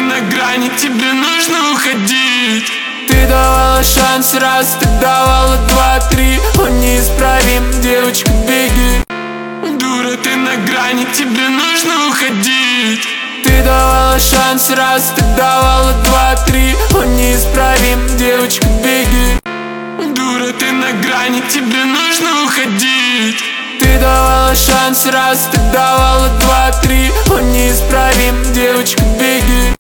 на грани, тебе нужно уходить. Ты давала шанс раз, ты давала два, три. Он неисправим, девочка, беги. Дура, ты на грани, тебе нужно уходить. Ты давала шанс раз, ты давала два, три. Он неисправим, девочка, беги. Дура, ты на грани, тебе нужно уходить. Ты давала шанс раз, ты давала два, три. Он неисправим, девочка, беги.